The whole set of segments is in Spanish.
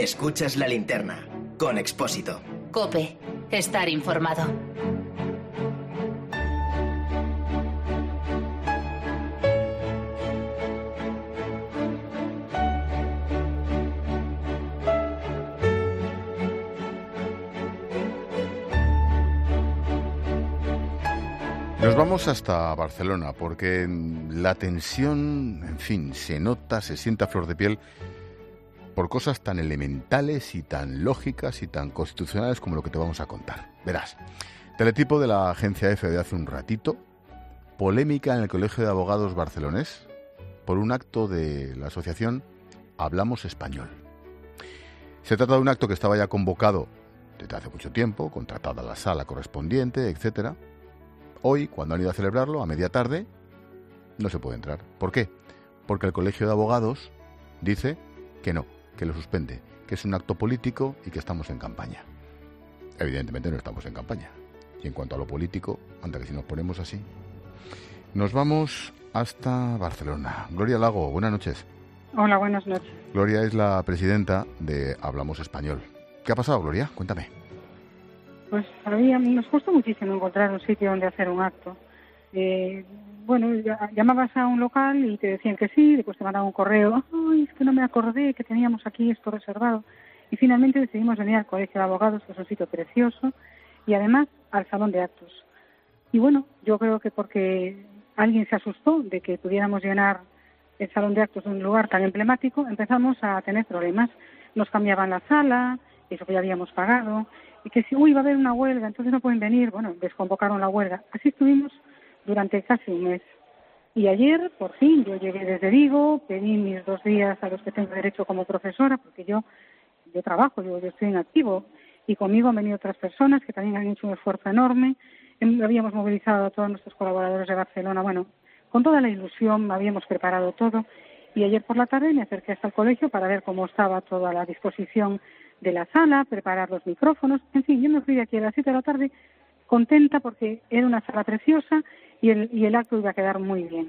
Escuchas La Linterna, con Expósito. COPE. Estar informado. Nos vamos hasta Barcelona porque la tensión, en fin, se nota, se siente a flor de piel por cosas tan elementales y tan lógicas y tan constitucionales como lo que te vamos a contar. Verás, teletipo de la agencia EFE de hace un ratito, polémica en el Colegio de Abogados barcelonés por un acto de la asociación Hablamos Español. Se trata de un acto que estaba ya convocado desde hace mucho tiempo, contratada la sala correspondiente, etcétera. Hoy, cuando han ido a celebrarlo, a media tarde, no se puede entrar. ¿Por qué? Porque el Colegio de Abogados dice que no, que lo suspende, que es un acto político y que estamos en campaña. Evidentemente no estamos en campaña. Y en cuanto a lo político, anda que si nos ponemos así. Nos vamos hasta Barcelona. Gloria Lago, buenas noches. Hola, buenas noches. Gloria es la presidenta de Hablamos Español. ¿Qué ha pasado, Gloria? Cuéntame. Pues nos costó muchísimo encontrar un sitio donde hacer un acto. Llamabas a un local y te decían que sí, después te mandaban un correo. Ay, es que no me acordé que teníamos aquí esto reservado. Y finalmente decidimos venir al Colegio de Abogados, que es un sitio precioso, y además al salón de actos. Y bueno, yo creo que porque alguien se asustó de que pudiéramos llenar el salón de actos de un lugar tan emblemático, empezamos a tener problemas. Nos cambiaban la sala, eso que ya habíamos pagado, y que si, va a haber una huelga, entonces no pueden venir. Bueno, desconvocaron la huelga. Así estuvimos durante casi un mes. Y ayer, por fin, yo llegué desde Vigo, pedí mis 2 días a los que tengo derecho como profesora, porque yo trabajo, yo estoy en activo, y conmigo han venido otras personas que también han hecho un esfuerzo enorme. Habíamos movilizado a todos nuestros colaboradores de Barcelona, bueno, con toda la ilusión, habíamos preparado todo, y ayer por la tarde me acerqué hasta el colegio para ver cómo estaba toda la disposición de la sala, preparar los micrófonos, en fin, yo me fui de aquí a las 7 de la tarde contenta porque era una sala preciosa y el acto iba a quedar muy bien.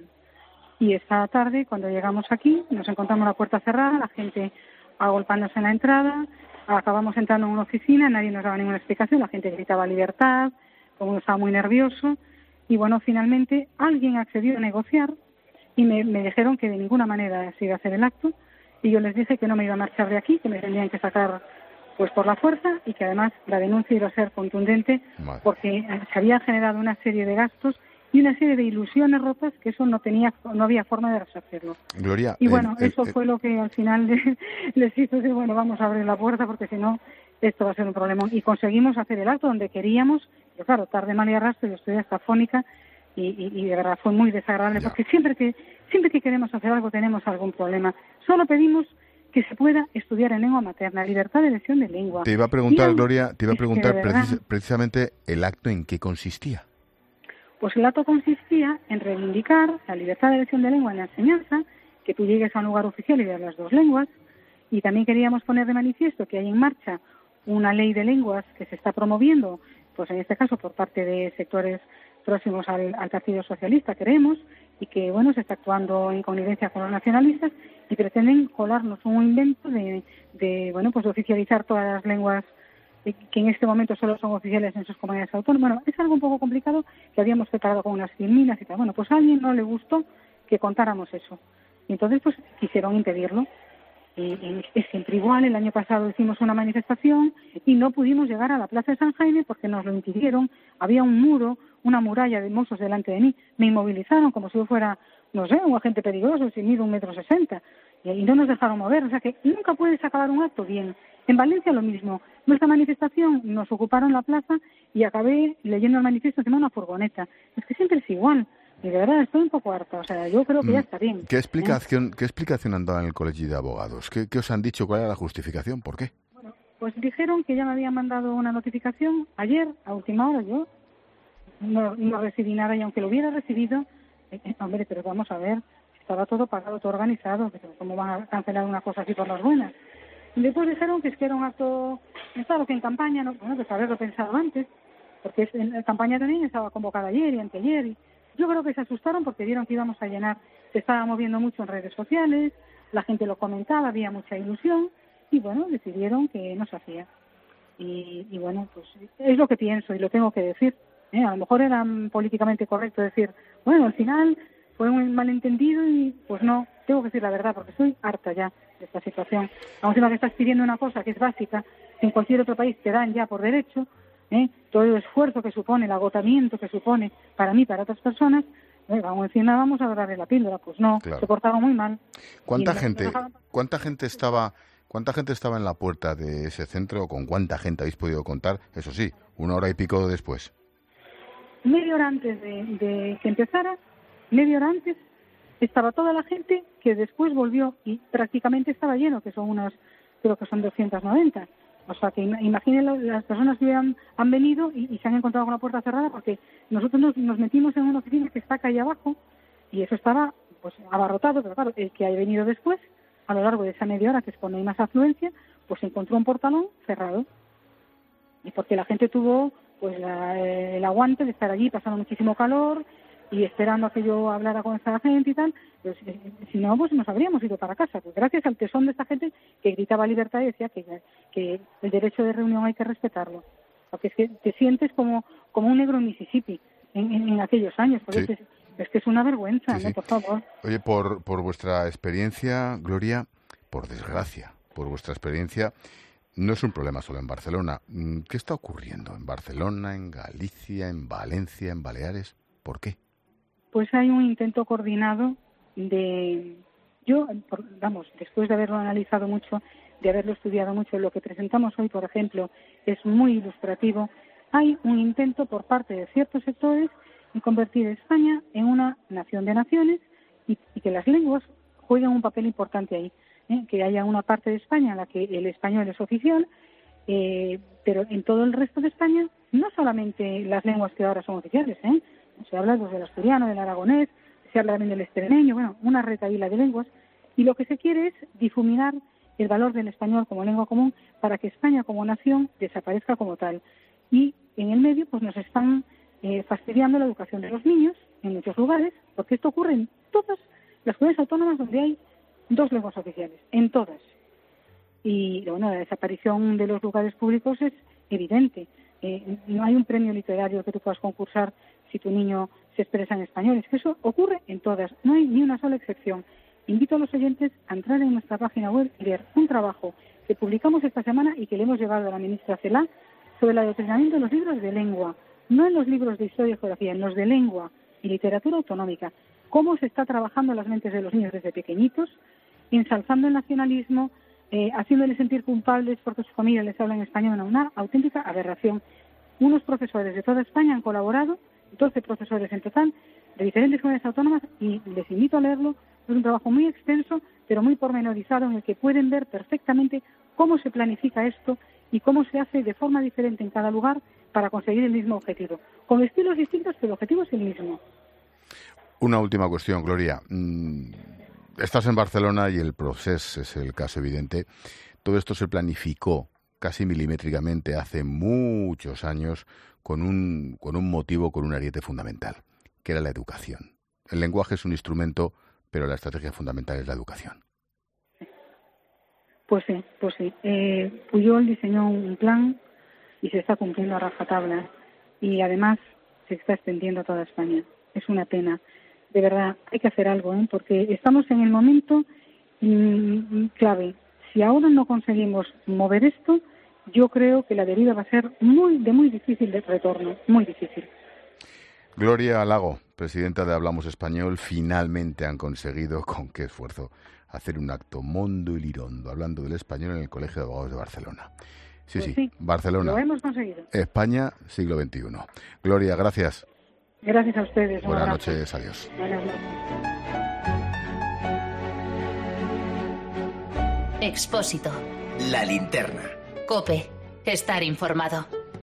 Y esta tarde, cuando llegamos aquí, nos encontramos la puerta cerrada, la gente agolpándose en la entrada, acabamos entrando en una oficina, nadie nos daba ninguna explicación, la gente gritaba libertad, como uno estaba muy nervioso, y bueno, finalmente alguien accedió a negociar y me dijeron que de ninguna manera se iba a hacer el acto, y yo les dije que no me iba a marchar de aquí, que me tendrían que sacar pues por la fuerza, y que además la denuncia iba a ser contundente porque se había generado una serie de gastos y una serie de ilusiones rotas que eso no había forma de resarcirlo. Gloria, y bueno, eso fue lo que al final les hizo decir, bueno, vamos a abrir la puerta porque si no esto va a ser un problema. Y conseguimos hacer el acto donde queríamos, pero claro, tarde, mal y arrastro, yo estoy hasta afónica y de verdad fue muy desagradable porque siempre que queremos hacer algo tenemos algún problema. Solo pedimos que se pueda estudiar en lengua materna, libertad de elección de lengua. Te iba a preguntar, Gloria, precisamente el acto en qué consistía. Pues el acto consistía en reivindicar la libertad de elección de lengua en la enseñanza, que tú llegues a un lugar oficial y veas las 2 lenguas, y también queríamos poner de manifiesto que hay en marcha una ley de lenguas que se está promoviendo, pues en este caso por parte de sectores próximos al Partido Socialista, creemos, y que bueno, se está actuando en connivencia con los nacionalistas y pretenden colarnos un invento de oficializar todas las lenguas que en este momento solo son oficiales en sus comunidades autónomas. Bueno, es algo un poco complicado que habíamos preparado con unas 100.000 y tal. Bueno, pues a alguien no le gustó que contáramos eso. Y entonces pues quisieron impedirlo. Y es siempre igual. El año pasado hicimos una manifestación y no pudimos llegar a la Plaza de San Jaime porque nos lo impidieron. Había un muro, una muralla de mozos delante de mí. Me inmovilizaron como si yo fuera, no sé, un agente peligroso, si mido 1,60 m. Y no nos dejaron mover. O sea que nunca puedes acabar un acto bien. En Valencia lo mismo. Nuestra manifestación nos ocuparon la plaza y acabé leyendo el manifiesto encima de una furgoneta. Es que siempre es igual. Y de verdad estoy un poco harta. O sea, yo creo que ya está bien. ¿Qué explicación han dado en el Colegio de Abogados? ¿Qué os han dicho? ¿Cuál era la justificación? ¿Por qué? Bueno, pues dijeron que ya me habían mandado una notificación ayer, a última hora. Yo no recibí nada y aunque lo hubiera recibido, hombre, pero vamos a ver, estaba todo pagado, todo organizado. ¿Cómo van a cancelar una cosa así por las buenas? Y después dijeron que es que era un acto, estaba que en campaña, ¿no? Bueno, pues haberlo pensado antes, porque en la campaña también estaba convocada ayer y anteayer. Y yo creo que se asustaron porque vieron que íbamos a llenar, se estaba moviendo mucho en redes sociales, la gente lo comentaba, había mucha ilusión, y bueno, decidieron que no se hacía. Y bueno, pues es lo que pienso y lo tengo que decir. A lo mejor era políticamente correcto decir, bueno, al final fue un malentendido y pues no, tengo que decir la verdad porque estoy harta ya de esta situación. Aún encima que estás pidiendo una cosa que es básica, en cualquier otro país te dan ya por derecho, todo el esfuerzo que supone, el agotamiento que supone para mí, para otras personas, vamos encima vamos a darle la píldora, pues no, claro. Se portaron muy mal. ¿Cuánta gente estaba en la puerta de ese centro o con cuánta gente habéis podido contar? Eso sí, 1 hora y pico después. Media hora antes de que empezara, media hora antes, estaba toda la gente que después volvió y prácticamente estaba lleno, que son creo que son 290. O sea, que imaginen las personas que han venido y se han encontrado con la puerta cerrada porque nosotros nos metimos en una oficina que está calle abajo y eso estaba pues abarrotado, pero claro, el que haya venido después, a lo largo de esa media hora que es cuando hay más afluencia, pues encontró un portalón cerrado. Y porque la gente tuvo pues el aguante de estar allí pasando muchísimo calor y esperando a que yo hablara con esta gente y tal, pues si no, pues nos habríamos ido para casa, pues gracias al tesón de esta gente que gritaba libertad y decía que el derecho de reunión hay que respetarlo, porque es que te sientes como un negro en Mississippi en aquellos años, porque sí. Es que es una vergüenza, sí, ¿no? Por favor. Oye, por vuestra experiencia, Gloria, por desgracia, por vuestra experiencia, no es un problema solo en Barcelona. ¿Qué está ocurriendo en Barcelona, en Galicia, en Valencia, en Baleares? ¿Por qué? Pues hay un intento coordinado después de haberlo analizado mucho, de haberlo estudiado mucho, lo que presentamos hoy, por ejemplo, es muy ilustrativo. Hay un intento por parte de ciertos sectores de convertir a España en una nación de naciones y que las lenguas jueguen un papel importante ahí. Que haya una parte de España en la que el español es oficial, pero en todo el resto de España, no solamente las lenguas que ahora son oficiales, se habla pues, del asturiano, del aragonés, se habla también del extremeño, bueno, una retahíla de lenguas, y lo que se quiere es difuminar el valor del español como lengua común para que España como nación desaparezca como tal. Y en el medio pues nos están fastidiando la educación de los niños en muchos lugares, porque esto ocurre en todas las comunidades autónomas donde hay 2 lenguas oficiales, en todas. Y bueno, la desaparición de los lugares públicos es evidente. No hay un premio literario que tú puedas concursar si tu niño se expresa en español. Es que eso ocurre en todas, no hay ni una sola excepción. Invito a los oyentes a entrar en nuestra página web y leer un trabajo que publicamos esta semana y que le hemos llevado a la ministra Celaá sobre el adoctrinamiento en los libros de lengua, no en los libros de historia y geografía, en los de lengua y literatura autonómica. Cómo se está trabajando en las mentes de los niños desde pequeñitos, ensalzando el nacionalismo, haciéndoles sentir culpables porque su familia les habla en español, una auténtica aberración. Unos profesores de toda España han colaborado, 12 profesores en total, de diferentes comunidades autónomas, y les invito a leerlo. Es un trabajo muy extenso, pero muy pormenorizado, en el que pueden ver perfectamente cómo se planifica esto y cómo se hace de forma diferente en cada lugar para conseguir el mismo objetivo. Con estilos distintos, pero el objetivo es el mismo. Una última cuestión, Gloria. Estás en Barcelona y el proceso es el caso evidente. Todo esto se planificó casi milimétricamente hace muchos años con un motivo, con un ariete fundamental, que era la educación. El lenguaje es un instrumento, pero la estrategia fundamental es la educación. Pues sí. Pujol diseñó un plan y se está cumpliendo a rajatabla. Y además se está extendiendo a toda España. Es una pena. De verdad, hay que hacer algo, porque estamos en el momento clave. Si ahora no conseguimos mover esto, yo creo que la deriva va a ser de muy difícil de retorno, muy difícil. Gloria Lago, presidenta de Hablamos Español, finalmente han conseguido, con qué esfuerzo, hacer un acto mondo y lirondo, hablando del español en el Colegio de Abogados de Barcelona. Sí, Barcelona. Lo hemos conseguido. España, siglo XXI. Gloria, gracias. Gracias a ustedes. Buenas noches, adiós. Buenas noches. Expósito. La linterna. COPE. Estar informado.